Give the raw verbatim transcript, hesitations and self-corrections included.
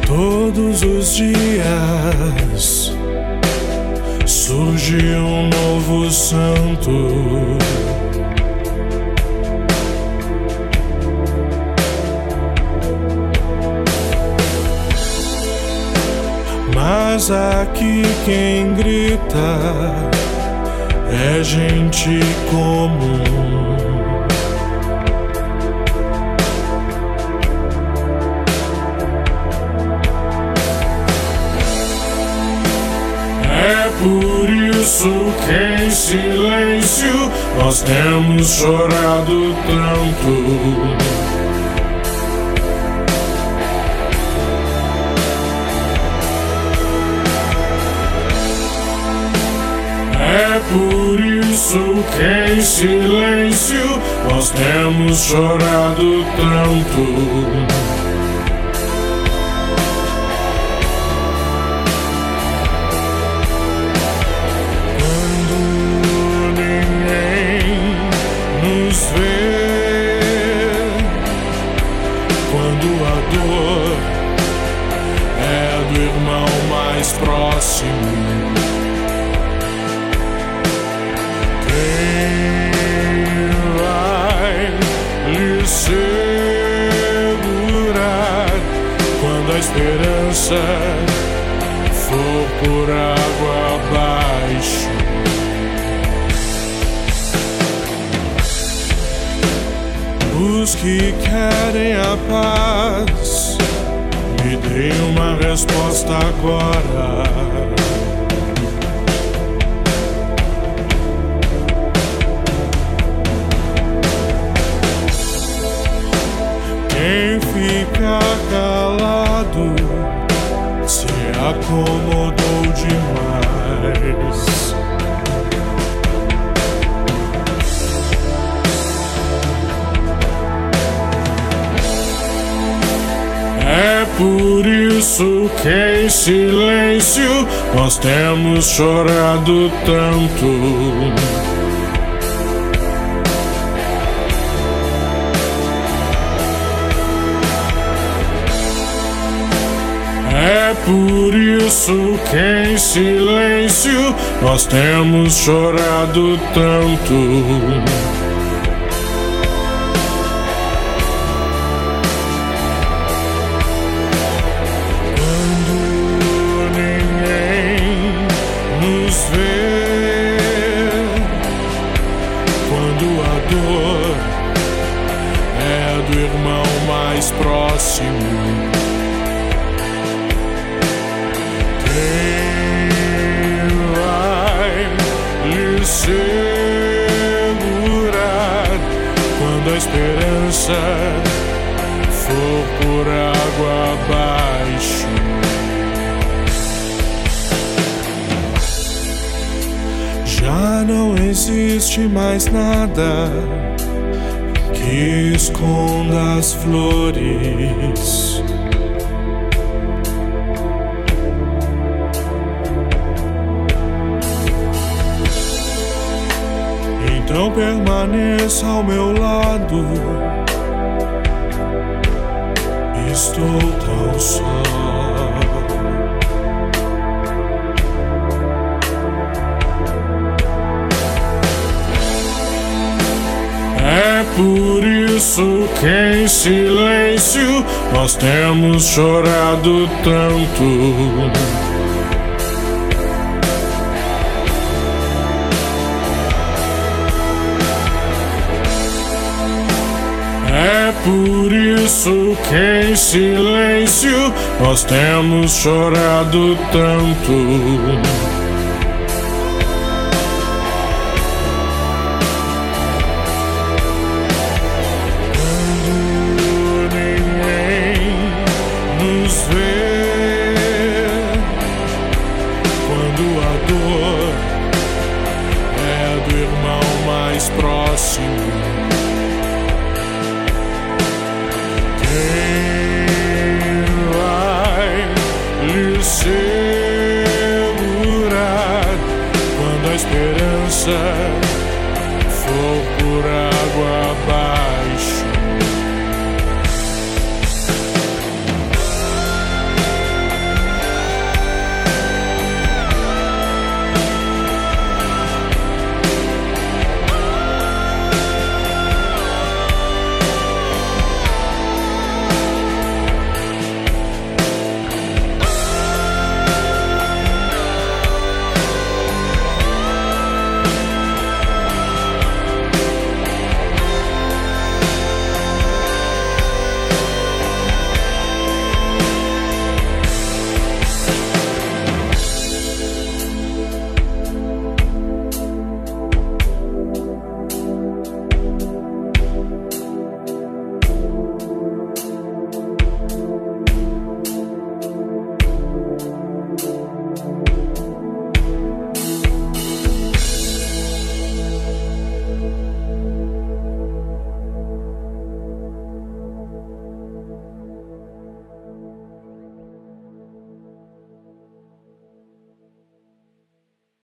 Todos os dias surge um novo santo. Mas aqui quem grita é gente comum. É por isso que em silêncio nós temos chorado tanto. É por isso que em silêncio nós temos chorado tanto. Quando a dor é do irmão mais próximo, quem vai lhe segurar quando a esperança for por água abaixo? Os que querem a paz, me deem uma resposta agora. Quem fica calado se acomodou demais. É por isso que em silêncio nós temos chorado tanto. É por isso que em silêncio nós temos chorado tanto. Quando a dor é do irmão mais próximo, quem vai lhe segurar quando a esperança for por água abaixo? Já não existe mais nada que esconda as flores. Então permaneça ao meu lado. Estou tão só. É por isso que em silêncio nós temos chorado tanto. É por isso que em silêncio nós temos chorado tanto.